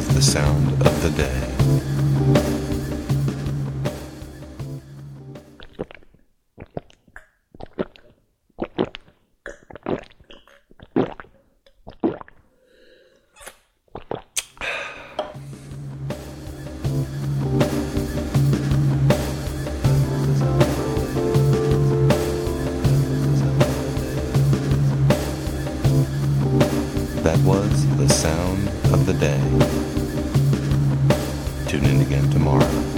is the sound of the day. That was the sound of the day. Tune in again tomorrow.